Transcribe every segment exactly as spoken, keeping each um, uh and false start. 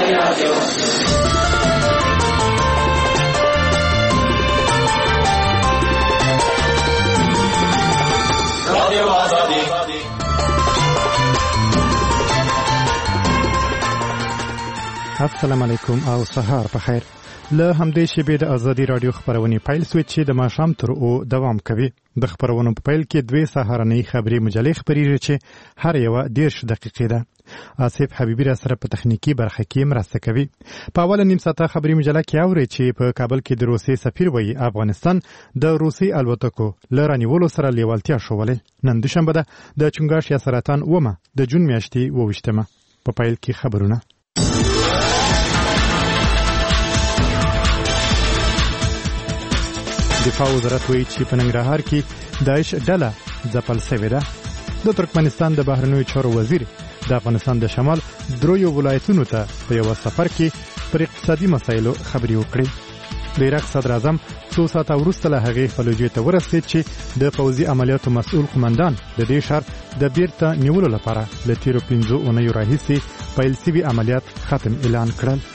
السلام علیکم او سهار په خیر. له همدې شیبې د ازادي رادیو خبرونه پیل سوي چې د ماښام تر او دوام کوي. د خبرونو په پیل کې دوه سهارنۍ خبري مجلې خبريږي چې هر یو ډیرش دقیقې ده. آصف حبیبی را سره په تخنیکی برخه کې مرسته کوي. په اوله نیم ساعته خبري مجله کې اوري چې په کابل کې د روسي سفیر وایي افغانستان د روسي الوتکو لرانیولو سره لیوالتیا شولې. نن دوشنبه ده د چنګاش یا سرطان ومه د جون میاشتې وویشتمه. په پیل کې خبرونه. دفاع وزارت وایي چې په ننګرهار کې داعش ډله ځپل شوې ده. د ترکمنستان د بهرنیو چارو وزیر د افغانستان د شمال دریو ولایتونو ته په یو سفر کې پر اقتصادي مسایلو خبرې وکړې. د عراق صدر اعظم څو ساعته وروسته له هغې فلوجې ته ورسېد چې د پوځي عملیاتو مسؤل قومندان د دې ښار د بیرته نیولو لپاره له تیرو پنځو اونیو راهیسې پیل شوي عملیات ختم اعلان کړل.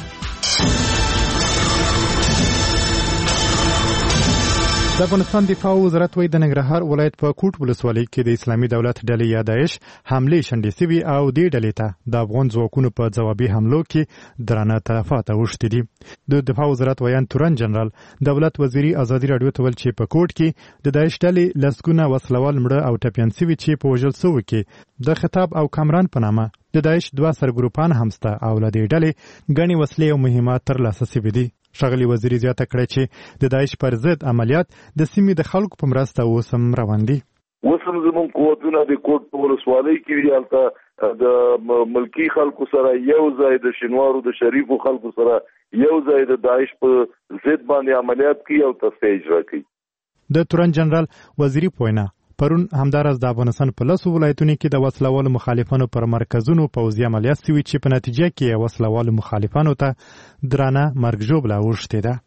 د افغانستان دفاع وزارت وایي د ننګرهار ولایت په کوټ ولسوالۍ کې د اسلامي دولت ډلې یا داعش حملې شنډې شوي او دې ډلې ته د افغان ځواکونو په ځوابي حملو کې درانه تلفات اوښتي دي. د دفاع وزارت ویان تورن جنرال دولت وزیري ازادي رادیو ته ویل چې په کوټ کې د داعش ډلې لسګونه وسلوال مړه او ټپیان شوي چې په وژل شوي کې د خطاب او کامران په نامه د داعش دوه سرګروپان همسته او له دې ډلې ګڼې وسلې او مهمات ترلاسه شوي دي. ښاغلي وزیري زیاته کړې چې د داعش پر ضد عملیات د سیمې د خلکو په مرسته اوس هم روان دي. اوس هم زموږ قوتونه د کوټ په ولسوالۍ کې دي، هلته د ملکي خلکو سره یو ځای د شینوارو د شریفو خلکو سره یو ځای د داعش په ضد باندې عملیات کوي او تصفیه اجرا کوي. د تورن جنرال وزیري پوینا پرون همدارس د افغانستان په لسو ولایتونو کې د وسلوالو مخالفانو پر مرکزونو پوځي عملیات شوي چې په نتیجه کې وسلوالو مخالفانو ته درانه مرګ ژوبله اوښتې ده.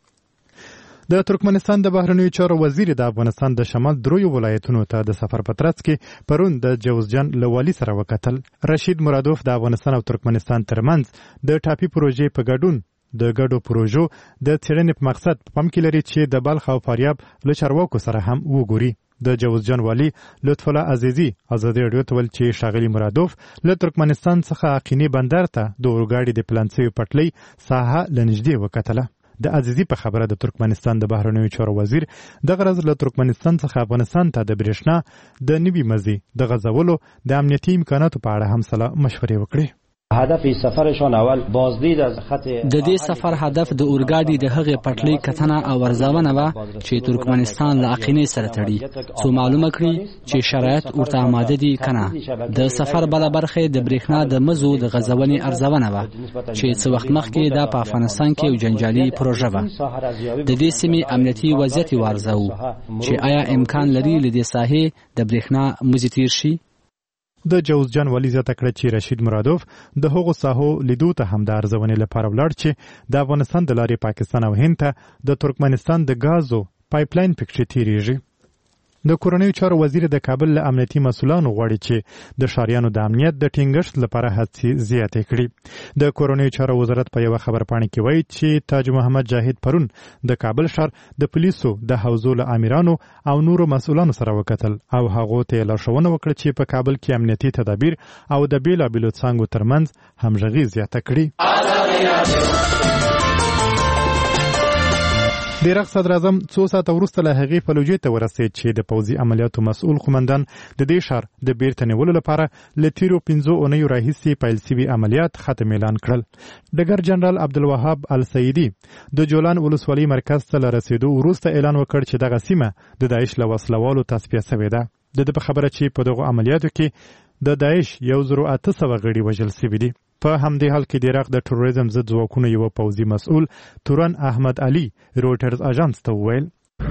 د ترکمنستان د بهرنیو چارو وزیر د افغانستان د شمال دریو ولایتونو ته د سفر په ترڅ کې پرون د جوزجان له والي سره وکتل. رشید مرادوف د افغانستان او ترکمنستان ترمنځ د ټاپي پروژې په ګډون د ګډو پروژو د څېړنې په مقصد په پام کې لري چې د بلخ او فاریاب له چارواکو سره هم وګوري. د جوزجان والی لطف الله عزیزی ازادي رادیو ته ویل چې ښاغلي مرادوف له ترکمنستان څخه اقینې بندر ته د اورګاډي د پلان شوي پټلۍ ساحه له نږدې وکتله. د عزیزی په خبره د ترکمنستان د بهرنیو چارو وزیر د غرض له ترکمنستان څخه افغانستان ته د برېښنا د نوي مزي د غځولو د امنیتي امکاناتو په اړه هم سلا مشورې وکړي. هدف سفرشان اول بازدید از خط د دې سفر هدف د اورګاډي د هغې پټلۍ کتنه او ارزونه وه چې ترکمنستان له اقینې سره تړي، څو معلومه کړي چې شرایط ورته آماده دي که نه. د سفر بله برخه د برېښنا د مزو د غځونې ارزونه وه چې څه وخت مخکې دا په افغانستان کې یو جنجالي پروژه وه. د دې سیمې امنیتي وضعیت یې وارزوو چې آیا امکان لري له دې ساحې د برېښنا مزي تیر شي. د جوزجان والی زیاته کړه چې رشید مرادوف د هغو ساحو لیدو ته هم د ارزونې لپاره ولاړ چې د افغانستان د لارې پاکستان او هند ته د ترکمنستان د غازو پایپلاین پکې تیریږي. د کورنیو چارو وزیر د کابل له امنیتي مسؤلانو غواړي چې د ښاریانو د امنیت د ټینګښت لپاره هڅې زیاتې کړي. د کورنیو چارو وزارت په یوه خبرپاڼه کې وایي چې تاج محمد جاهد پرون د کابل ښار د پولیسو د حوزو له امیرانو او نورو مسؤلانو سره وکتل او هغو ته یې لارښوونه وکړه چې په کابل کې امنیتي تدابیر او د بېلابېلو څانګو ترمنځ همغږي زیاته کړي. د عراق صدر اعظم څو ساعته وروسته له هغې فلوجې ته ورسېد چې د پوځي عملیاتو مسؤل قومندان د دې ښار د بیرته نیولو لپاره له تیرو پنځو اونیو راهیسې پیل شوي عملیات ختم اعلان کړل. ډګر جنرال عبدالوهاب السیدي د جولان ولسوالۍ مرکز ته له رسېدو وروسته اعلان وکړ چې دغه سیمه د داعش له وسلوالو تصفیه شوې ده. د ده په خبره چې په دغو عملیاتو کې د داعش یو زرو اته سوه غړي وژل شوي دي. په همدې حال کې د عراق د ټروریزم ضد ځواکونو یو پوځي مسؤل تورن احمد علي روټرز اژانس ته وویل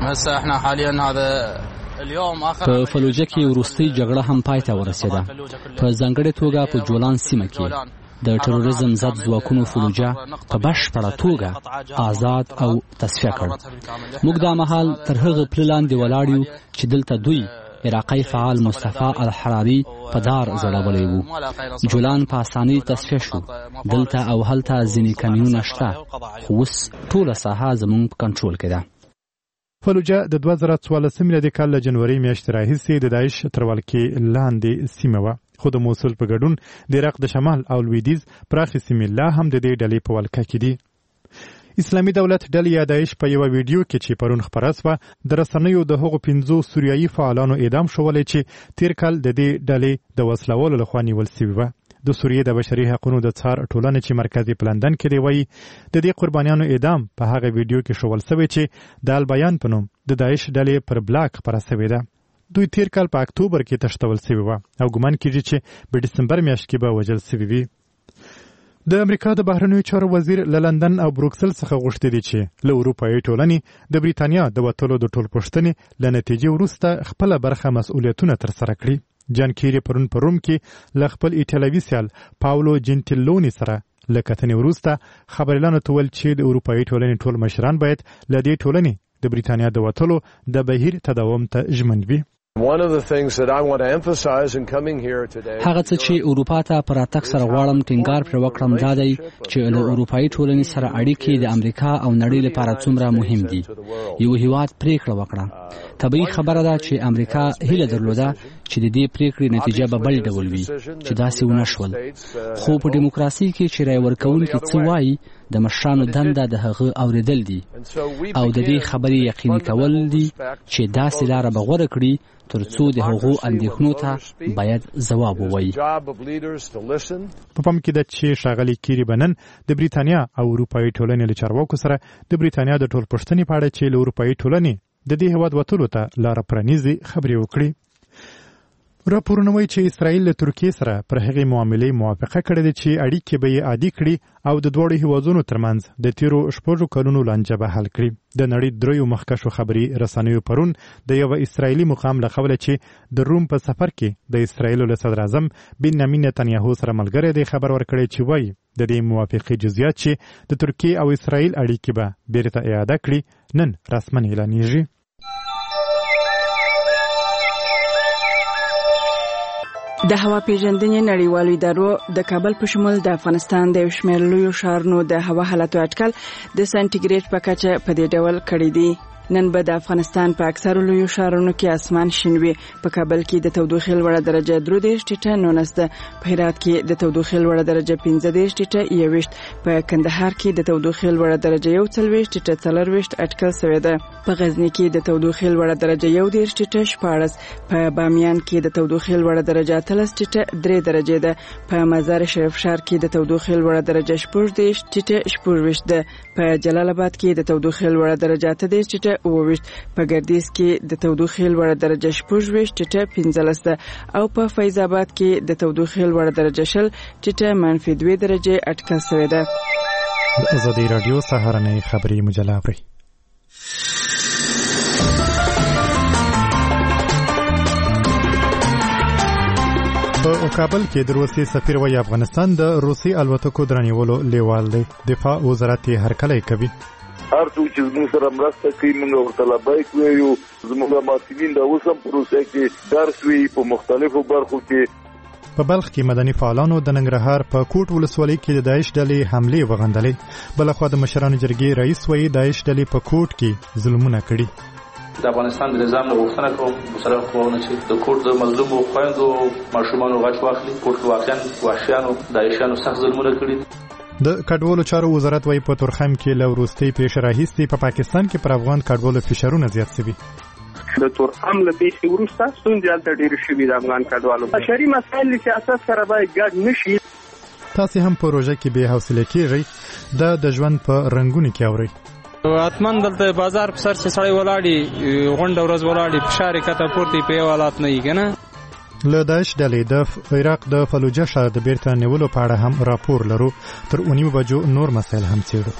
په فلوجه کې وروستۍ جګړه هم پای ته ورسېده، په ځانګړې توګه په جولان سیمه کې د ټروریزم ضد ځواکونو فلوجه په بشپړه توګه آزاد او تصفیه کړ. موږ دا مهال تر هغه پله لاندې ولاړ یو چې دلته دوی عراقي فعال مصطفی الحراري په دار ځړولی و. جولان په اسانۍ تصفیه شو. دلته او هلته ځینې کمینونه شته، خو اوس ټوله ساحه زموږ په کنټرول کې ده. فلوجه د دوه زره څوارلسم میلادي کال له جنوري میاشتې راهیسې د داعش تر ولکې لاندې سیمه وه، خو د موصل په ګډون د عراق د شمال او لویدیځ پراخې سیمې لا هم د دې ډلې په ولکه کې دي. اسلامي دولت ډلې یا داعش په یوه ویډیو کې چې پرون خپره سوه د رسنیو د هغو پنځو سوریایي فعالانو اعدام شولی چې تیر کال د دې ډلې د وسلوالو لخوا نیول سوي وه. د سوریې د بشري حقونو د څار ټولنې چې مرکز یې په لندن کې دی وایي د دې قربانیانو اعدام په هغه ویډیو کې ښودل سوی چې د البیان په نوم د داعش ډلې پر بلاک خپره سوې ده. دوی تیر کال په اکتوبر کې تښتول سوي وه او ګمان کېږي چې په ډسمبر میاشت کې به وژل سوي وي. د امریکا د بهرنیو چارو وزیر له لندن او بروکسل څخه غوښتي دي چې له اروپایي ټولنې د بریتانیا د وتلو د ټولپوښتنې له نتیجې وروسته خپله برخه مسؤلیتونه ترسره کړي. جان کیری پرون په روم کې له خپل ایټالوي سیال پاولو جنټیلوني سره له کتنې وروسته خبریالانو ته ویل چې د اروپایي ټولنې ټول مشران باید له دې ټولنې د بریتانیا د وتلو د بهیر تداوم ته ژمن وي. هغه څه چې اروپا ته پر راتګ سره غواړم ټینګار پرې وکړم دا دی چې له اروپایي ټولنې سره اړیکې د امریکا او نړۍ لپاره څومره مهم دي. یو هیواد پریکړه وکړه. طبیعي خبره ده چې امریکا هیله درلوده چې د دې پریکړې نتیجه به بل ډول وي، چې داسې ونه شول. خو په دیموکراسي کې چې رای ورکوونکي څه وایي د مشرانو دنده د هغه اوریدل دي او د دې خبرې یقیني کول دي چې داسې لاره به غوره کړي تر څو د هغو اندېښنو ته باید ځواب ووایي. په پام کې ده چې ښاغلي کیری بنن د بریتانیا او اروپایي ټولنې له چارواکو سره د بریتانیا د ټولپوښتنې په اړه چې له اروپایي ټولنې د دې هېواد وتلو ته لاره پرانیزي خبرې وکړي. راپورونه وایي چې اسرائیل له ترکیې سره پر هغې معاملې موافقه کړې ده چې اړیکې به یې عادي کړي او د دواړو هېوادونو ترمنځ د تیرو شپږو کلونو لانجه به حل کړي. د نړۍ دریو مخکښو خبري رسنیو پرون د یوه اسرائیلي مقام له قبله چې د روم په سفر کې د اسرائیلو له صدر اعظم بنیامین نتنیاهو سره ملګری دی خبر ورکړی چې وایي د دې موافقې جزئیات چې د ترکیې او اسرائیل اړیکې به بیرته اعاده کړي نن رسماً اعلانیږي. د هوا پیژندنې نړیوالو ادارو د کابل په شمول د افغانستان د یو شمېر لویو ښارونو د هوا حالاتو اټکل د سانتیګریډ په کچه په دې ډول کړی دی. نن به د افغانستان په اکثرو لویو ښارونو کې اسمان شین وي. په کابل کې د تودوخې لوړه درجه درې دېرش ټیټه نولس ده. په هرات کې د تودوخې لوړه درجه پنځه دېرش ټیټه یوویشت. په کندهار کې د تودوخې لوړه درجه یو څلوېښت ټیټه څلرویشت اټکل شوې ده. په غزني کې د تودوخې لوړه درجه یو دېرش ټیټه شپاړس. په بامیان کې د تودوخې لوړه درجه اتلس ټیټه درې درجې ده. په مزار شریف ښار کې د تودوخې لوړه درجه شپږ دېرش ټیټه شپږویشت ده. په جلال آباد کې د تودوخې لوړه درجه اته دېرش ټیټه اوویشت. په ګردیز کې د تودوخې لوړه درجه شپږویشت ټیټه پنځلس ده او په فیض آباد کې د تودوخې لوړه درجه شل ټیټه منفي دوه درجې اټکل شوې ده. د ازادي راډیو سهارنۍ خبري مجله اورئ. په کابل کې د روسي سفیر وایي افغانستان د روسي الوتکو درنیولو لیوال دی. دفاع وزارت یې هرکلی کوي. هر څوک چې زموږ سره مرسته کوي موږ ورته لبیک وایو. زموږ محصلین د اوس هم په روسیه کې درس وایي په مختلفو برخو کې. په بلخ کې مدني فعالانو د ننګرهار په کوټ ولسوالۍ کې د داعش ډلې حملې وغندلې. بلخوا د مشرانو جرګې رئیس وایي داعش ډلې په کوټ کې ظلمونه کړي. د افغانستان د نظام له غوښتنه کوم سره کوونه چې د کوټ د مظلومو خویندو ماشومانو غچ واخلي. کوټ واقعا وحشیانو داعشیانو سخت ظلمونه کړي. د کډوالو چارو وزارت وايي په تورخم کې له وروستۍ پیښې راهیسې په پاکستان کې پر افغان کډوالو فشارونه زیات شوي. د تورخم له پیښې وروسته ستونزې هلته ډېرې شوي د افغان کډوالو. بشري مسایل له سیاست سره باید ګډ نه شي. تاسې هم په روژه کې بې حوصله کېږئ. دا د ژوند په رنګونو کې اورئ. اتمن دلته بازار په سر چې سړی ولاړي غونډه ورځ ولاړي فشار کته پورته په حالات نه یې کنه. له داعش ډلې د عراق د فلوجه ښار د بیرته نیولو په اړه هم راپور لرو. تر اونیمو بجو نور مسایل هم څېړو.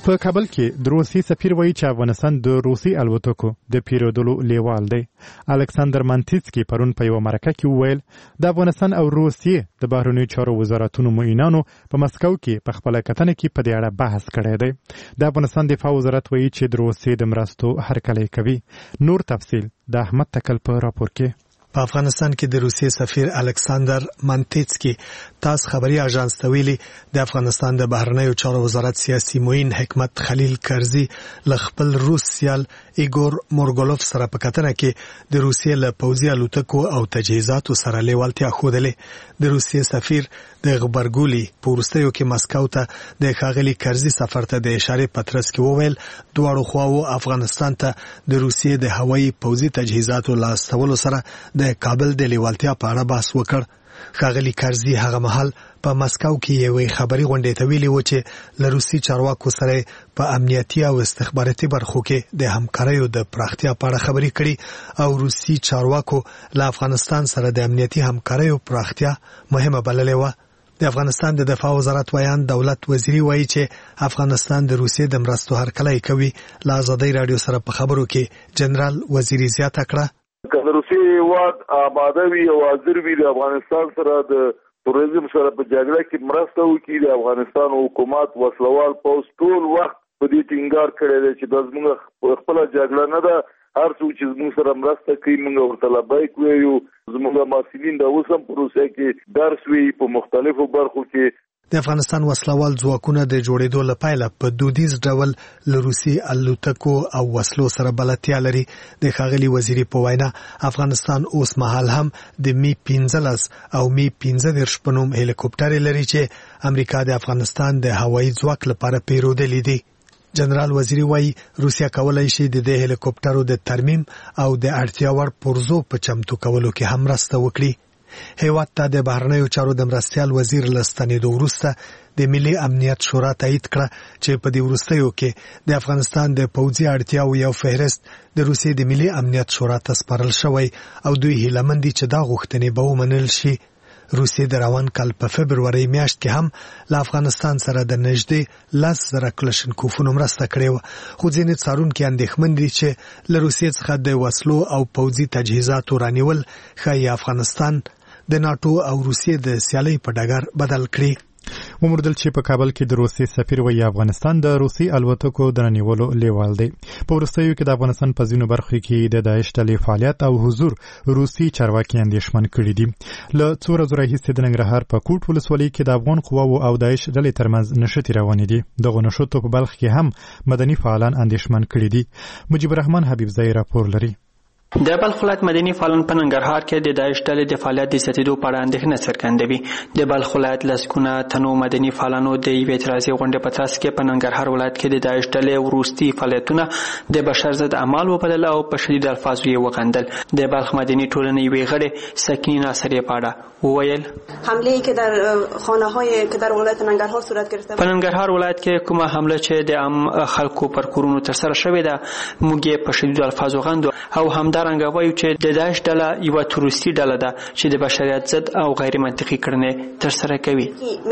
په کابل کې د روسي سفیر وایي چې افغانستان د روسي الوتکو د پیرودلو لیوال دی. الکساندر مانتیسکی پرون په یو مرکه کې وویل د افغانستان او روسیې د بهرنیو چارو وزارتونو معینانو په مسکو کې په خپله کتنه کې په دې اړه بحث کړی دی. د افغانستان دفاع وزارت وایي چې د روسیې د مرستو هرکلی کوي. نور تفصیل د احمد تکل په راپور کې. په افغانستان کې د روسیې سفیر الکساندر مانتیسکی تاس خبري اژانس ته ویلي د افغانستان د بهرنیو چارو وزارت سیاسي معین حکمت خلیل کرزي له خپل روس سیال ایګور مورګولوف سره په کتنه کې د روسیې له پوځي الوتکو او تجهیزاتو سره لیوالتیا ښودلې. د روسیې سفیر د غبرګولي په وروستیو کې مسکو ته د ښاغلي کرزي سفر ته د اشارې پترس کې وویل دواړو خواو افغانستان ته د روسیې د هوایي پوځي تجهیزاتو لاستولو سره د کابل د لیوالتیا په اړه بحث وکړ. ښاغلي کرزي هغه مهال په مسکو کې یوې خبري غونډې ته ویلي و چې له روسي چارواکو سره په امنیتي او استخباراتي برخو کې د همکاریو د پراختیا په اړه خبرې کړي او روسي چارواکو له افغانستان سره د امنیتي همکاریو پراختیا مهمه بللې و. د افغانستان د دفاع وزارت ویان دولت وزیری وایي چې افغانستان د روسیې د مرستو هرکلی کوي. له ازادۍ راډیو سره په خبرو کې جنرال وزیری زیاته کړه که د روسیې هیواد آماده وي او حاضر وي د افغانستان سره د تروریزم سره په جګړه کې مرسته وکړي، د افغانستان حکومت وسلوال پوځ ټول وخت په دې ټینګار کړی دی چې دا زموږ خپله جګړه نه ده. هر څوک چې زموږ سره مرسته کوي موږ ورته لبیک وایو. زموږ محصلین د اوس هم په روسیه کې درس وایي په مختلفو برخو کې. د افغانستان وسلوال ځواکونه د جوړېدو لپاره په دودیز ډول له روسي الوتکو او وسلو سره بلدتیا لري. د ښاغلي وزیري په وینا افغانستان اوس مهال هم د می پنځلس او می پنځه دېرش په نوم هلیکوپټر لري چې امریکا د افغانستان د هوایي ځواک لپاره پیرودلي دي. جنرال وزیری وایي روسیا کولای شي د دې هلیکوپټرو د ترمیم او د اړتیا وړ پرزو په چمتو کولو کې هم مرسته وکړي. هیواد ته د بهرنیو چارو د مرستیال وزیر له ستنېدو وروسته د ملي امنیت شورا تایید کړه چې په دې وروستیو کې د افغانستان د پوځي اړتیاو یو فهرست د روسیې د ملي امنیت شورا ته سپارل شوی او دوی هیله مند دي چې دا غوښتنې به ومنل شي. روسیې د روان کال په فبروري میاشت کې هم له افغانستان سره د نږدې لس زره کلشنکوفونو مرسته کړې وه، خو ځینې څارونکي اندېښمن دي چې له روسیې څخه د وسلو او پوځي تجهیزاتو رانیول ښایي افغانستان د ناټو او روسیې د سیالۍ په ډګر بدل کړي. وموندل چې په کابل کې د روسي سفیر وایي افغانستان د روسي الوتکو د رانیولو لیوال دی. په وروستیو کې د افغانستان په ځینو برخو کې د داعش ډلې فعالیت او حضور روسي چارواکي اندېښمن کړي دي. له څو ورځو راهیسې د ننګرهار په کوټ ولسوالۍ کې د افغان قواو او داعش ډلې ترمنځ نښتې روانې دي. دغو نښتو په بلخ کې هم مدني فعالان اندېښمن کړي دي. مجيب الرحمن حبیبزی راپور لري. د بلخ ولایت مدني فعالان په ننګرهار کې د داعش ډلې د فعالیت د زیاتېدو په اړه اندېښنه څرګندوي. د بلخ ولایت لسګونه تنو مدني فعالانو د یوې اعتراضي غونډې په ترڅ کې په ننګرهار ولایت کې د داعش ډلې وروستي فعالیتونه د بشر ضد اعمال وبلل او په شدید الفاظو یې وغندل. د بلخ مدني ټولنې یوې غړې سکینې ناصري په اړه وویل حمله که در خانه‌های که در ولایت ننګرهار صورت گرفته په ننګرهار ولایت کې کومه حمله چې د عام خلکو پر کورونو ترسره شوې ده موږ یې په شدید الفاظو غندو او همدارنګه وایو چې د داعش ډله یوه تروریستي ډله ده چې د بشریت ضد او غیر منطقي کړنې ترسره کوي.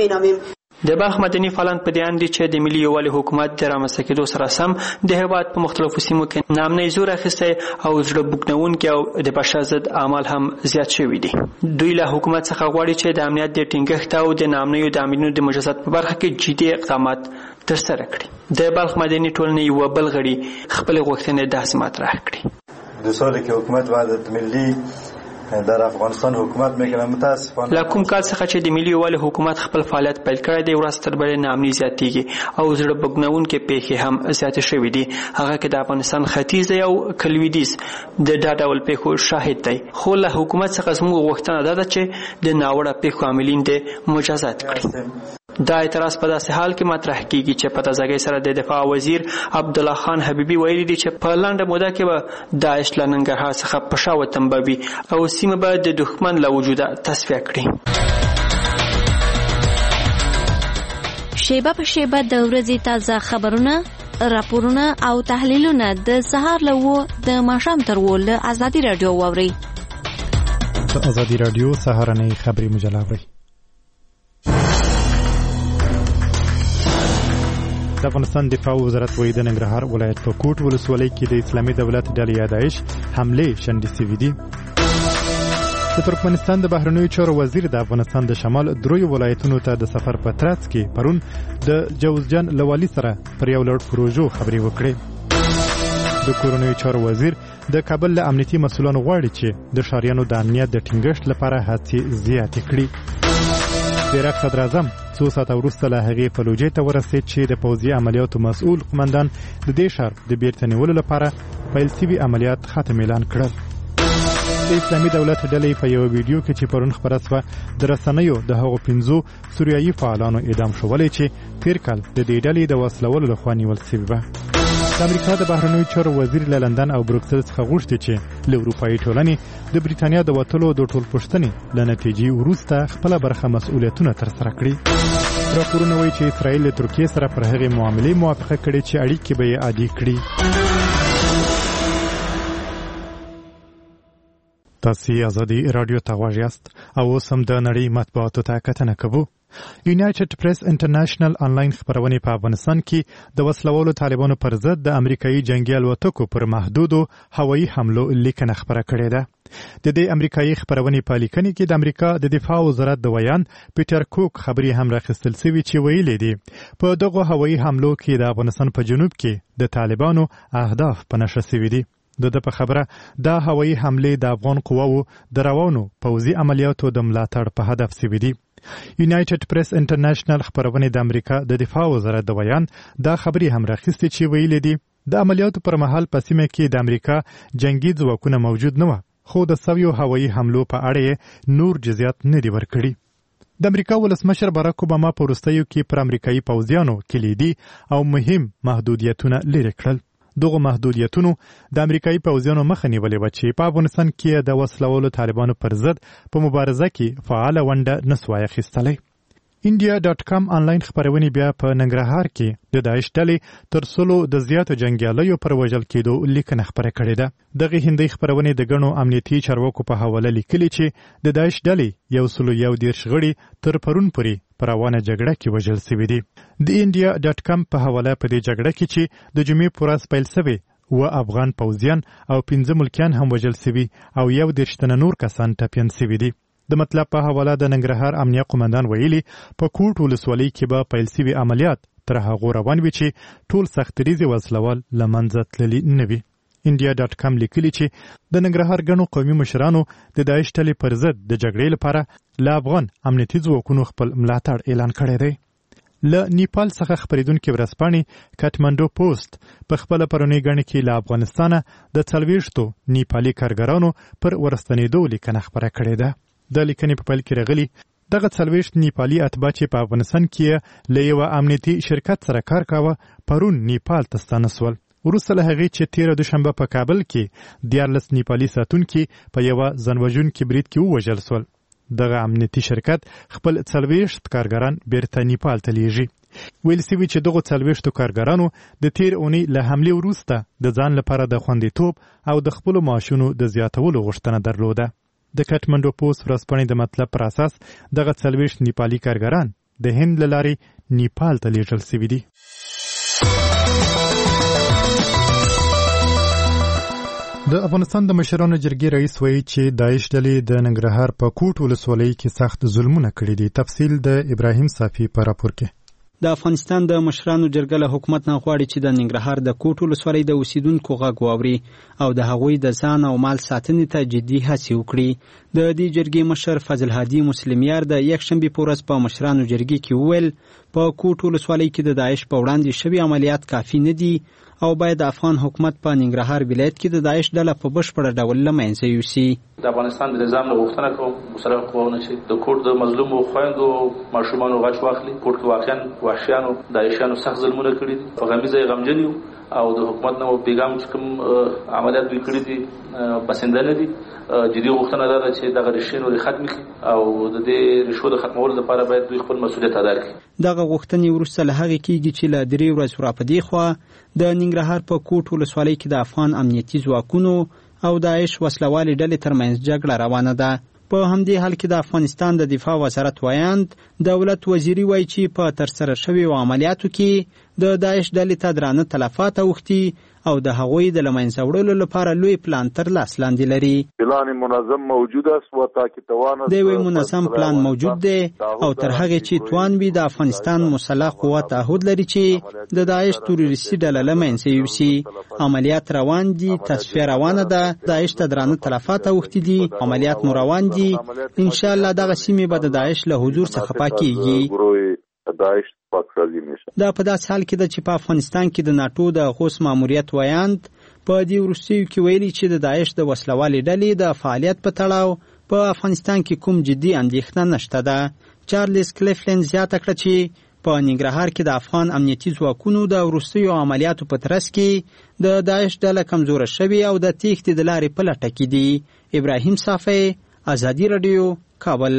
د بلخ مدني فعالان په دې اند دي چې د ملي یووالي حکومت د رامنځته کېدو سره سم د هېواد په مختلفو سیمو کې ناامنۍ زور اخیستی او زړه بوږنونکي او د بشر ضد اعمال هم زیات شوي دي. دوی له حکومت څخه غواړي چې د امنیت د ټینګښت او د ناامنیو د عاملینو د مجازات په برخه کې جدي اقدامات ترسره کړي. د بلخ مدني ټولنې یوه بل غړي خپلې غوښتنې داسې مطرح کړي. دو سالی که حکومت وحدت ملی در افغانستان حکومت میکنه متاسفانه له کوم کال څخه چې د ملي یووالي حکومت خپل فعالیت پیل کړی دی ورځ تر بلې ناامني زیاتېږي او زړه بوږنونکې پیښې هم زیاتې شوې دي. هغه کې د افغانستان ختیځ دی او کلویدیځ د دا ډول پیښو شاهد دی. خو له حکومت څخه زموږ غوښتنه دا ده چې د ناوړه پیښو عاملین دې مجازات کړي. دا اعتراض په داسې حال کې مطرح کیږي چې په تازګۍ سره د دفاع وزیر عبدالله خان حبیبي ویلي دي چې په لنډه موده کې به داعش له ننګرهار څخه په شا وتمبوي او سیمه به د دښمن له وجوده تصفیه کړي. شیبه په شیبه د ورځې تازه خبرونه، راپورونه او تحلیلونه د سهار له اوه د ماښام تر اوه له ازادي راډیو واورئ. د ازادي راډیو سهارنۍ خبري مجله اورئ. د افغانستان دفاع وزارت وایي د ننګرهار ولایت په کوټ ولسوالۍ کې د اسلامي دولت ډلې یا داعش حملې شنډې شوې دي. د ترکمنستان د بهرنیو چارو وزیر د افغانستان د شمال دریو ولایتونو ته د سفر په ترڅ کې پرون د جوزجان له والي سره پر یو لړ پروژو خبرې وکړې. د کورنیو چارو وزیر د کابل له امنیتي مسؤلانو غواړي چې د ښاریانو د امنیت د ټینګښت لپاره هڅې زیاتې کړي. د عراق صدر اعظم څو ساعته وروسته له هغې فلوجې ته ورسېد چې د پوځي عملیاتو مسؤل قمندان د دې ښار د بیرته نیولو لپاره پیل شوي عملیات ختم اعلان کړل. د اسلامي دولت ډلې په یو ویډیو کې چې پرون خپره شوه د رسنیو د هغو پنځو سوریایي فعالانو اعدام شولی چې تېر کال د دې ډلې د وسلولو لخوا نیول شوي وه. د امریکا د بهرنیو چارو وزیر له لندن او بروکسل څخه غوښتي چې له اروپایي ټولنې د بریتانیا د وتلو د ټولپوښتنې له نتیجې وروسته خپله برخه مسؤلیتونه ترسره کړي. راپورونه وایي چې اسرائیل له ترکیې سره پر هغې معاملې موافقه کړې چې اړیکې به یې عادي کړي. تاسې ازادي راډیو ته غوږ یاست او اوس هم د نړۍ مطبوعاتو ته کتنه کوو. یونایټډ پریس انټرنیشنل آنلاین خپرونې په افغانستان کې د وسلوالو طالبانو پر ضد د امریکایي جنگي الوتکو پر محدودو هوایي حملو لیکنه خپره کړې ده. د دې امریکایي خپرونې په لیکنې کې د امریکا د دفاع وزارت د ویان پیټر کوک خبرې هم راخیستل شوي چې ویلي دي په دغو هوایي حملو کې د افغانستان په جنوب کې د طالبانو اهداف په نښه شوي دي. د ده په خبره دا هوایي حملې د افغان قواو د روانو پوځي عملیاتو د ملاتړ په هدف شوي دي. یونایټډ پریس انټرنیشنل خپرونې د امریکا د دفاع وزارت د ویان دا خبرې هم راخیستې چې ویلي دي د عملیاتو پر مهال په سیمه کې د امریکا جنگي ځواکونه موجود نه وه، خو د سویو هوایي حملو په اړه یې نور جزیات نه دي ورکړي. د امریکا ولسمشر باراک اوباما په وروستیو کې پر امریکایي پوځیانو کلیدي او مهم محدودیتونه لرې کړل. دغه محدودیتونو د امریکایي پوځیانو مخه نیولې وه چې په افغانستان کې د وسلوالو طالبانو پر ضد په مبارزه کې فعاله ونډه نه سوای اخیستلی. انډیا ډاټ کام آنلاین خپرونې بیا په ننګرهار کې د داعش ډلې تر سلو د زیاتو جنګیالیو پر وژل کېدو لیکنه خپره کړې ده. دغه هندۍ خپرونې د ګڼو امنیتي چارواکو په حواله لیکلي چې د داعش ډلې یو سلو یو دېرش غړي تر پرون پورې په روانه جګړه کې وژل شوي دي. د انډیا ډاټ کام په حواله په دې جګړه کې چې د جمعې په ورځ پیل شوې اووه افغان پوځیان او پنځه ملکیان هم وژل شوي او یو دېرش تنه نور کسان ټپیان شوي دي. د مطلب په حواله د ننګرهار امنیه قمندان ویلي په کوټ ولسوالۍ کې به پیل شوي عملیات تر هغو روان وي چې ټول سختریزې وسلوال له منځه تللي نه وي. انډیا ډاټ کام لیکلي چې د ننګرهار ګڼو قومي مشرانو د داعش ډلې پر ضد د جګړې لپاره له افغان امنیتي ځواکونو خپل ملاتړ اعلان کړی دی. له نیپال څخه خپرېدونکې ورځپاڼې کاټمنډو پوسټ په خپله پرونۍ ګڼه کې له افغانستانه د څلوېښتو نیپالي کارګرانو پر ورستنېدو لیکنه خپره کړې ده. د لیکنې په پیل کې راغلي دغه څلوېښت نیپالي اتباع چې په افغانستان کې له یوه امنیتي شرکت سره کار کاوه پرون نیپال ته ستانه سول. وروسته له هغې چې تېره دوشنبه په کابل کې دیارلس نیپالي ساتونکي په یوه ځانوژونکي برید کې ووژل سول. دغه امنیتي شرکت خپل څلوېښت کارګران بیرته نیپال ته لیږي. ویل شوي چې دغو څلوېښتو کارګرانو د تېر اونۍ له حملې وروسته د ځان لپاره د خوندیتوب او د خپلو معاشونو د زیاتولو غوښتنه درلوده. د کاټمنډو پوسټ ورځپاڼې د مطلب پر اساس دغه څلوېښت نیپالي کارګران د هند له لارې نیپال ته لیږل شوي دي. د افغانستان د مشرانو جرګې رئیس وایي چې داعش ډلې د ننګرهار په کوټ ولسوالۍ کې سخت ظلمونه کړي دي. تفصیل د ابراهیم صافي په راپور کې. د افغانستان د مشرانو جرګه له حکومت نه غواړي چې د ننګرهار د کوټ ولسوالۍ د اوسیدونکو غږ واوري او د هغوی د ځان او مال ساتنې ته جدي هڅې وکړي. د دې جرګې مشر فضل هادي مسلمیار د یکشنبې په ورځ په مشرانو جرګې کې وویل په کوټ ولسوالۍ کې د داعش په وړاندې شوي عملیات کافي نه دي او باید د افغان حکومت په ننګرهار ولایت کې د داعش ډله په بشپړه ډول له منځه یوسي. د افغانستان د نظام نه غوښتنه کوم مسلح قواونه چې د کوټ د مظلومو خویندو ماشومانو غچ واخلي. کوټ کې واقعا وحشیانو داعشیانو سخت ظلمونه کړي دي. په غمیزه یې غمجن یو او د حکومت نه پیغام چې کوم عملیات دوی کړي دي بسنده نه دي. جدي غوښتنه ده چې دغه ریښې نورې ختمې کړي او د دې ریښو د ختمولو لپاره باید دوی خپل مسؤلیت ادا کړي. دغه غوښتنې وروسته له هغې کېږي چې له درې ورځې راپدې خوا د ننګرهار په کوټ ولسوالۍ کې د افغان امنیتي ځواکونو او داعش وسلوالې ډلې ترمنځ جګړه روانه ده. په همدې حال کې د افغانستان د دفاع وزارت وایاند دولت وزیری وایي چې په ترسره شویو عملیاتو کې د داعش ډلې ته درانه تلفات اوښتي او د هغوی د لمنځه وړلو لپاره لوی پلان تر لاس لاندې لري. پلان منظم موجود است و تا کې توان د یو منظم پلان موجود دی او تر هغه چې توان وي د افغانستان مسلح قوات تعهد لري چې د داعش تروریستي ډله لمنځه یوسي. عملیات روان دي، تصفیه روانه ده، داعش ته درانه تلفات اوښتي دي، عملیات مو روان دي. ان شاء الله دغه سیمې به د داعش له حضور څخه پاکيږي. داعش پاکسازي نشه. دا په داسې حال کې ده چې په افغانستان کې د ناتو د غوث ماموریت وایاند په دې وروستیو کې ویلي چې د داعش د وسلوالې ډلې د فعالیت په تړاو په افغانستان کې کوم جدي اندېښنه نشته ده. چارلز کلیفلند زیاته کړه چې په ننګرهار کې د افغان امنیتي ځواکونو د وروستیو عملیاتو په ترڅ کې د داعش ډله کمزوره شوې او د تېښتې د لارې په لټه کې دي. ابراهیم صافی، ازادي راډیو، کابل.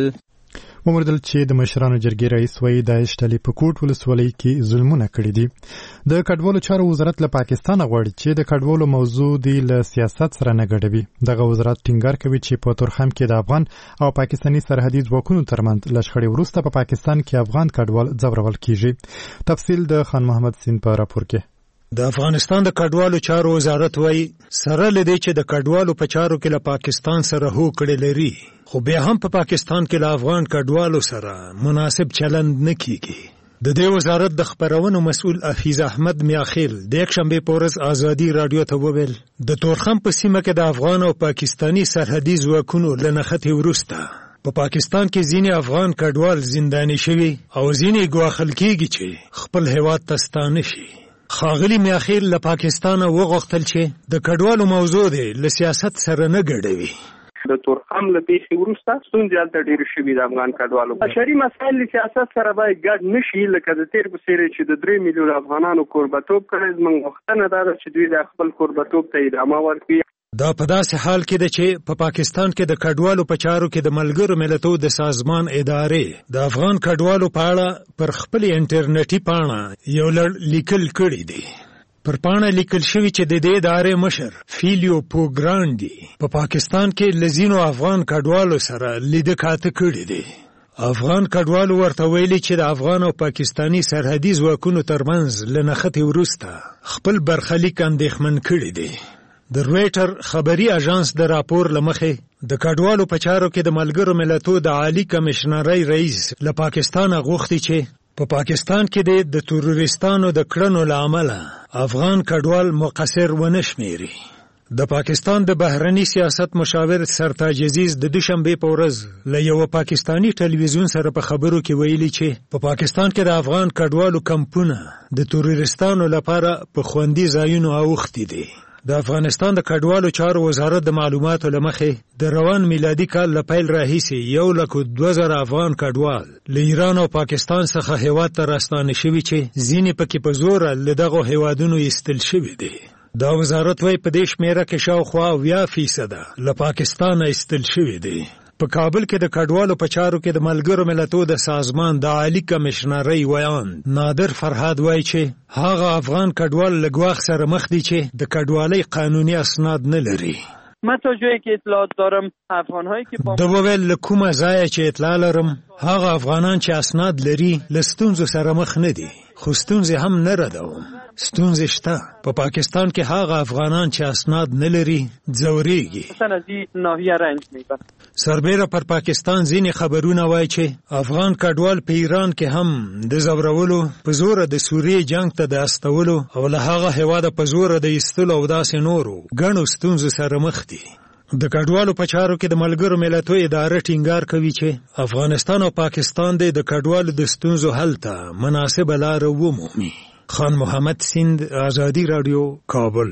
ومردل چې د مشرانو جرګې رئیس وایي داعش ډلې په کوټ ولسوالۍ کې ظلمونه کړي دي. د کډوالو چارو وزارت له پاکستان غواړي چې د کډوالو موضوع دی له سیاست سره نه ګډوي. دغه وزارت ټینګار کوي چې په تورخم کې د افغان او پاکستاني سرحدي ځواکونو ترمنځ لشخړې وروسته په پاکستان کې افغان کډوال ځورول کیږي. تفصیل د خان محمد سین په راپور کې. د افغانستان د کډوالو چارو وزارت وایي سره لدی چې د کډوالو په چارو کې له پاکستان سره هوکړې لري، خو بیا هم په پاکستان کې له افغان کډوالو سره مناسب چلند نه کیږي. د دې وزارت د خبرونو مسؤل حفیظ احمد میاخیل د یکشنبه په ورځ ازادي رادیو ته وویل د تورخم په سیمه کې د افغان او پاکستاني سرحدي ځواکونو له نښتې وروسته په پاکستان کې ځینې افغان کډوال زنداني شوي او ځینې ګواښل کېږي چې خپل هیواد ته ستانه شي. ښاغلي میاخیل له پاکستانه وغوښتل چې د کډوالو موضوع دی له سیاست سره نه ګډوي. د تورخم له پیښې وروسته ستونزې هلته ډېرې شوي د افغان کډوالو. بشري مسایل له سیاست سره باید ګډ نه شي، لکه د تېر په څېر چې د درې میلیون افغانانو کوربتوب کړی. زموږ غوښتنه دا ده چې دوی د خپل کوربتوب ته ادامه ورکړي. دا په داسې حال کې ده چې په پا پاکستان کې د کډوالو په چارو کې د ملګرو ملتونو د سازمان ادارې د افغان کډوالو په اړه پر خپل انټرنیټي پاڼه یو لړ لیکل کړي دي. پر پاڼه لیکل شوی چې د دې ادارې مشر فیلیو پوګراندي په پا پاکستان کې لزینو افغان کډوالو سره لیده کاته کړي دي. افغان کډوالو ورته ویلي چې د افغان او پاکستاني سرحدي ځواکونو ترمنځ له نښتې وروسته خپل برخلیک اندېښمن کړي دي. د رویټر خبري اژانس د راپور لمخې د کډوالو په چارو کې د ملګرو ملتونو د عالی کمشنرۍ رئیس له پاکستان غوښتي چې په پاکستان کې د تروریستانو د کړنو له امله افغان کډوال مقصر ونه شمیري. د پاکستان د بهرني سیاست مشاور سرتاج عزیز د دوشنبه په ورځ له یو پاکستانی ټلویزیون سره په خبرو کې ویلي چې په پاکستان کې د افغان کډوالو کمپونه د تروریستانو لپاره په خوندي ځایونو اوښتي دي. د افغانستان د کډوالو چارو وزارت د معلوماتو له مخې د روان میلادي کال له پیل راهیسې یو لک دوه زره افغان کډوال له ایران او پاکستان څخه هیواد ته راستانه شوي چې ځینې پکې په زوره له دغو هیوادونو ایستل شوي دي. دا وزارت وایي په دې شمیره کې شاوخوا اویا فیصده له پاکستانه ایستل شوي دي. په کابل کې د کډوالو په چارو کې د ملګرو ملتونو د سازمان د عالی کمشنرۍ ویاند نادر فرهاد وایي چې هغه افغان کډوال له ګواښ سره مخ دي چې د کډوالۍ قانوني اسناد نه لري. من تا جایی که اطلاعات دارم افغانهایی که با د وویل له کومه ځایه چې اطلاع لرم هغه افغانان چې اسناد لري له ستونزو سره مخ نه دي، خو ستونزې هم نه ردوم. ستونزې شته. په پا پاکستان کې هغه افغانان چې اسناد نه لري ځورېږي. مثلا از این ناحیه رنج میبرن. سربیره پر پاکستان ځینې خبرونه وایي چې افغان کډوال په ایران کې هم د ځورولو په زوره د سوریې جنگ ته د استولو او له هغه هېواده په زوره د ایستلو او داسې نورو ګڼو ستونزو سره مخ دي. د کډوالو په چارو کې د ملګرو ملتونو اداره ټینګار کوي چې افغانستان او پاکستان د کډوالو د ستونزو حل ته مناسبه لاره ومومي. خان محمد سیند، ازادي رادیو، کابل.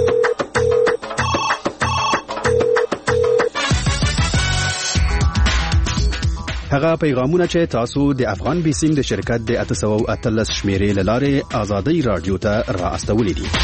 هغه پیغامونه چې تاسو د افغان بیسیم د شرکت د اته سوه او اتلس شمیرې له لارې ازادي رادیو ته را استولې دي.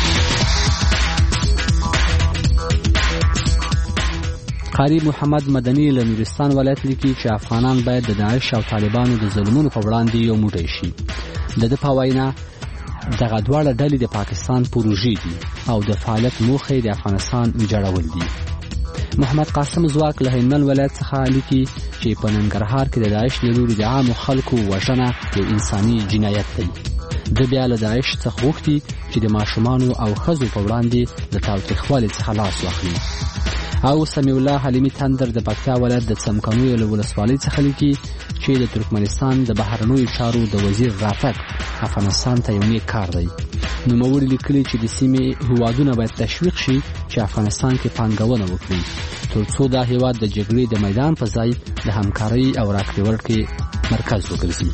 قاری محمد مدني له نورستان ولایت لیکي چې افغانان باید د داعش او طالبانو د ظلمونو په وړاندې یو موټی شي. د ده په وینا دغه دواړه ډلې د پاکستان پروژې دي او د فعالیت موخه د افغانستان ویجاړول دي. محمد قاسم ځواک له هلمند ولایت څخه لیکي چې په ننګرهار کې د داعش له لوري د عامو خلکو وژنه یو انساني جنایت دی. د بیا له داعش څخه غوښتي چې د ماشومانو او ښځو په وړاندې د تاوتریخوالي څخه لاس واخلي. او سمیع الله حلیمي تندر د پکتیا ولایت د څمکنیو له ولسوالۍ څخه لیکي چې د ترکمنستان د بهرنیو چارو د وزیر راتګ افغانستان ته یو نیک کار دی. نوموړي لیکلي چې د سیمې هیوادونه باید تشویق شي چې افغانستان کې پانګونه وکړي تر څو دا هیواد د جګړې د میدان په ځای د همکارۍ او راکړې ورکړې مرکز وګرځي.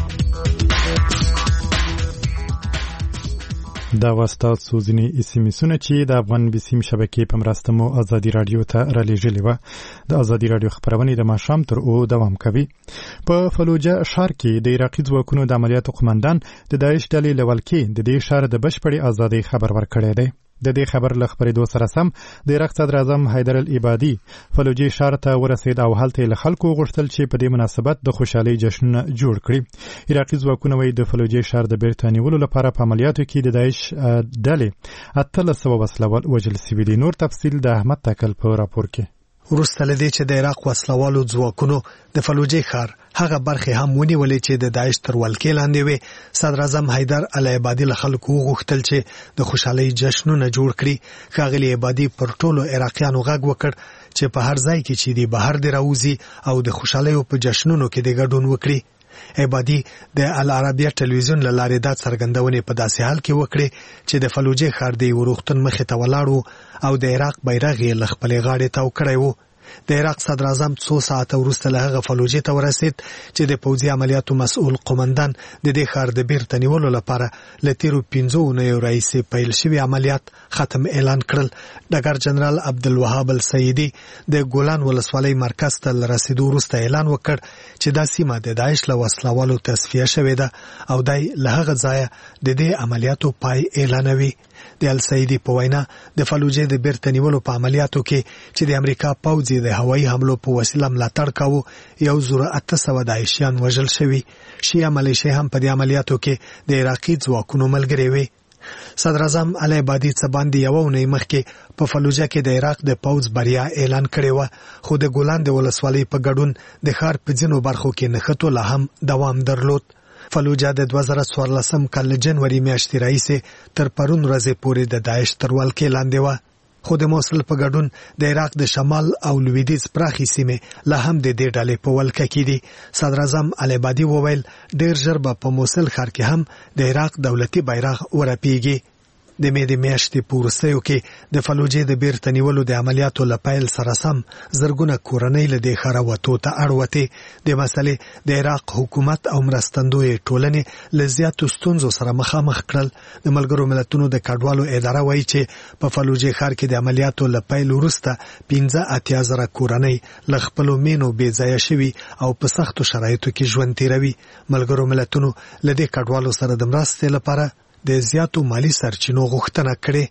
دا واستاسو ځینې اس ام اسونه چې د افغان بسیم شبکې په مرسته مو ازادي رادیو ته رالیږلې وه. د ازادي رادیو خپرونې د ماښام تر اوه دوام کوي. په فلوجه ښار کې د عراقي ځواکونو د عملیاتو قمندان د داعش ډلې له ولکې د دې ښار د بشپړې ازادۍ خبر ورکړی دی. د دې خبر له خپرېدو سره سم د عراق صدر اعظم حیدر العبادي فلوجې ښار ته ورسېد او هلته له خلکو غوښتل چې په دې مناسبت د خوشحالۍ جشنونه جوړ کړي. عراقي ځواکونه وایي د فلوجې ښار د بیرته نیولو لپاره په عملیاتو کې د داعش ډلې اتلس سوه وسلوال وژل سوي دي. نور تفصیل د احمد تکل په راپور کې. وروسته له دې چې د عراق وسلوالو ځواکونو د فلوجې ښار هغه برخې هم ونیولې چې د داعش تر ولکې لاندې وې، صدر اعظم حیدر العبادي له خلکو وغوښتل چې د خوشحالۍ جشنونه جوړ کړي. ښاغلي عبادي پر ټولو عراقیانو غږ وکړ چې په هر ځای کې چې دی بهر دې راوځي او د خوشحالیو په جشنونو کې د ګډون وکړي. عبادي د العربیه ټلویزیون له لارې دا څرګندونې په داسې حال کې وکړې چې د فلوجې ښار د یوه روغتون مخې ته ولاړ و او د عراق بیرغ یې له خپلې غاړې تاو کړی و. د عراق صدر اعظم څو ساعته وروسته له هغه فلوجې ته ورسېد چې د پوځي عملیاتو مسؤل قومندان د دې ښار د بیرته نیولو لپاره له تیرو پنځو اونیو راهیسې پیل شوي عملیات ختم اعلان کړل. ډګر جنرال عبدالوهاب السیدي د ګولان ولسوالۍ مرکز ته له رسېدو وروسته اعلان وکړ چې دا سیمه د داعش له وسلوالو تصفیه شوې ده او دی له هغه ځایه د دې عملیاتو پای اعلانوي. د السیدي په وینا د فلوجې د بیرته نیولو په عملیاتو کې چې د امریکا پوځ د هوایي حملو په وسیله ملاتړ کاوه یو زره اته سوه داعشیان وژل شوي. شیعه ملیشې هم په دې عملیاتو کې د عراقي ځواکونو ملګرې وې. صدر اعظم العبادي څه باندې یوه اونۍ مخکې په فلوجه کې د عراق د پوځ بریا اعلان کړې وه، خو د ګولان د ولسوالۍ په ګډون د ښار په ځینو برخو کې نښتو لا هم دوام درلود. فلوجه د دوه زره څوارلسم کال له جنوري میاشتې راهیسې تر پرون ورځې پورې د داعش تر ولکې لاندې وه، خو د موصل په ګډون د عراق د شمال او لویدیځ پراخې سیمې لا هم د دې ډلې په ولکه کې دي. صدر اعظم العبادي وویل ډېر ژر به په موصل ښار کې هم د عراق دولتي بیرغ ورپیږي. د مې د میاشتې په وروستیو کې د فلوجې د بیرته نیولو د عملیاتو له پیل سره سم زرګونه کورنۍ له دې ښاره وتو ته اړ وتې. د مسلې د عراق حکومت او مرستندویې ټولنې له زیاتو ستونزو سره مخامخ کړل. د ملګرو ملتونو د کډوالو اداره وایي چې په فلوجې ښار کې د عملیاتو له پیل وروسته پنځه اتیا زره کورنۍ له خپلو مینو بې ځایه شوي او په سختو شرایطو کې ژوند تیروي. ملګرو ملتونو له دې کډوالو سره د مرستې لپاره د زیاتو مالی سرچینو غوښتنه کړې.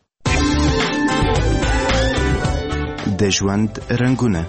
د ژوند رنګونه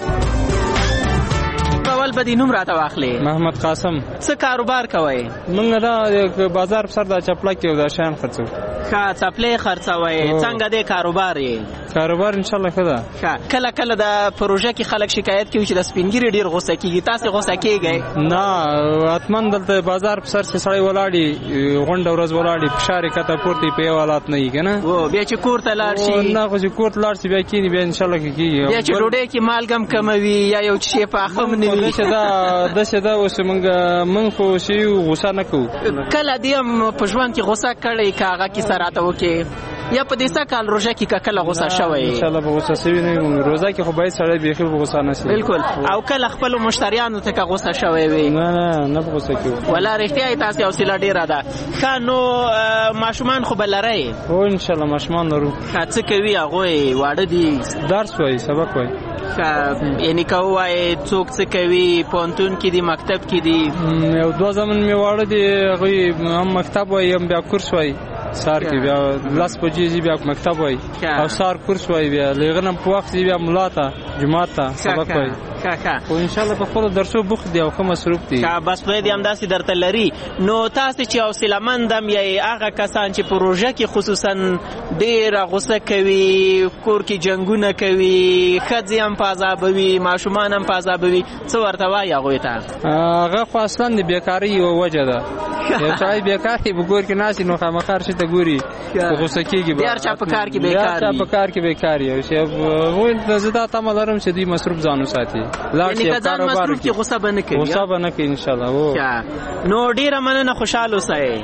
بدی نوم راته واخلې. محمد قاسم. څه کاروبار کوئ؟ موږ دا بازار پر سر د چپلک او د شیان خرڅو. ښه چپلې خرڅوئ. څنګه دی کاروبار یې؟ کاروبار ان شاء الله ښه ده. ښه کله کله د پروژه کې خلک شکایت کوي چې د سپینګیري ډیر غوسه کیږي، تاسو غوسه کیږئ؟ نه حتمن دلته بازار پر سر چې سړی ولاړی غونډه ورځ ولاړی فشار کته پورته په حالات نه یې کنه. او بیا چې کور ته لاړ شي؟ نه خو چې کور ته لاړ شي بیا کینی بیا ان شاء الله کیږي. بیا چې ډوډۍ کې مالګم کموي یا یو شی په اخم نه وي دا د څه دا اوس موږ موږ خو شي غوسه نه کوو. کله دیم په ژوند کې غوسه کړی کاغه کې سراته وکي یا په دې سکه روزه کې کله غوسه شوی؟ ان شاء الله به غوسه شوی نه روزه کې خو باید سړی به خپل غوسه نه شي. بالکل. او کله خپل مشتریانو ته غوسه شوی وي؟ نه نه نه غوسه کیو. ولا رښتیا تاسو حوصله ډیره ده. خانو ماشومان خو بلری؟ او ان شاء الله ماشومان لرو. څه کوي هغه؟ واړه دي؟ درس وایي، سبق وایي. یعنی کوای څوک څه کوي؟ پونتون کې دی، مکتب کې دی؟ یو دوه زمن می واړه دی، هغه هم مکتب وایي هم بیا کورس وایي. سار کې بیا لاس بجې بیا مکتب وایي او سار کورس وایي، بیا لغنه په وخت بیا ملاته جمعه ته سبق وایي. او ان شاء الله په خپل درسو بوخت دی او کوم مصروف دی. کا بس په دې هم داسې درته لري. نو تاسو چې حوصله مندم یې هغه کسان چې پروژه کې خصوصا ډیر غوسه کوي، کور کې جنگونه کوي، ښځې هم په عذابوي، ماشومان هم په عذابوي، څه ورته وایي هغوی ته؟ هغه خو اصلا د بیکارۍ یوه وجه ده. یو سړی بیکار وي، په کور کې ناست نو خامخا هر شي ته ګوري، غوسه کېږي به. هر چا په کار کې بیکار وي. هر چا په کار کې بیکار وي. زه دا تمه لرم چې دوی مصروف ځان وساتي. یعنې که ځان مصروف کړي غوسه به نه کوي. غوسه به نه کوي انشاءالله. نو ډېره مننه، خوشحال اوسئ.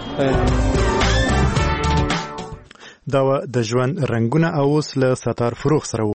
دا د ژوند رنګونه او اوس له ستار فروغ سره